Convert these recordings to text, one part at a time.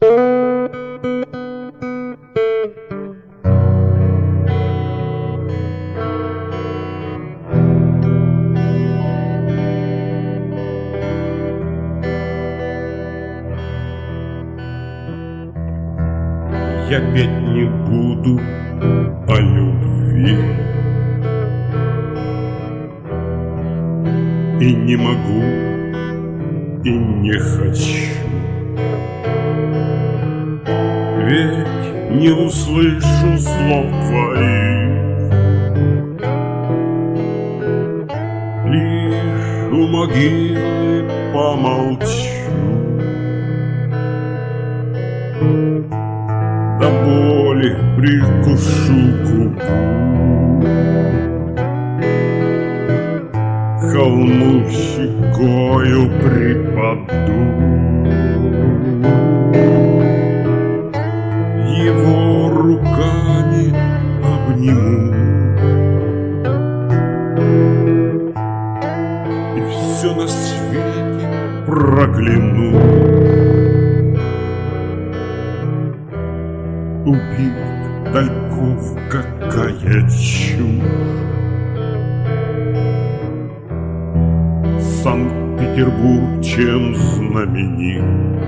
Я петь не буду о любви и не могу, и не хочу, ведь не услышу слов твоих, лишь у могилы помолчу. До боли прикушу губу, к холму щекою припаду, его руками обниму, и все на свете прокляну. Убит Тальков, какая чушь! Санкт-Петербург чем знаменит?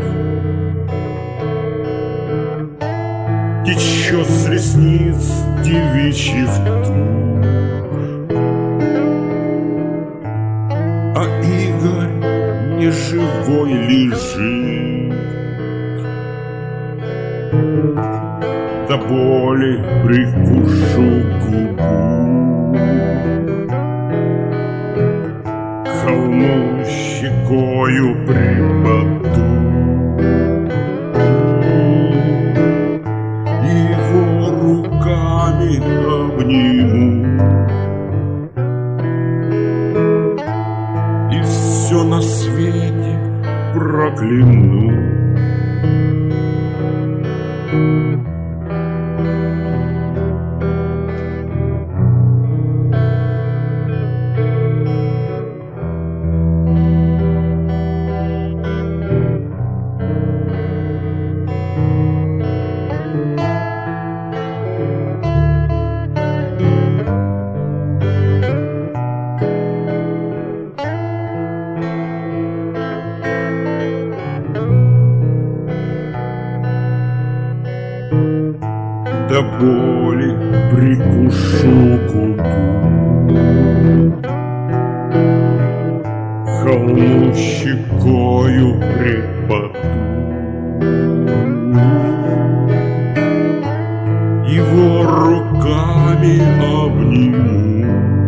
Течет с ресниц девичьих тушь, а Игорь неживой лежит. До боли прикушу губу, к холму щекою припаду, его руками обниму, и все на свете прокляну. До боли прикушу губу, к холму щекою припаду, его руками обниму,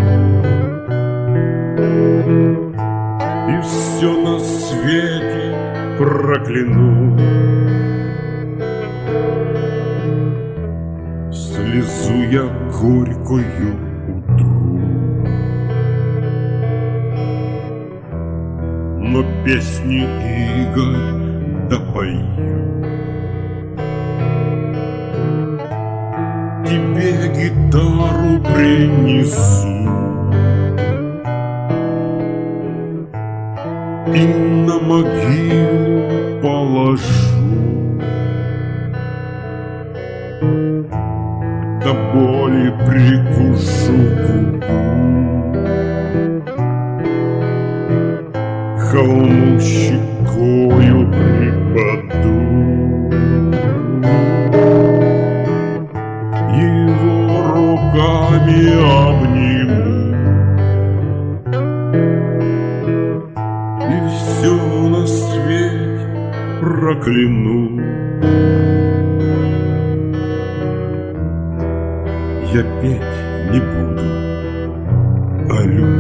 и все на свете прокляну. Слезу я горькую утру, но песни Игорь допою. Тебе гитару принесу и на могилу положу. До боли прикушу губу, к холму щекою припаду, его руками обниму, и все на свете прокляну. Я петь не буду о любви.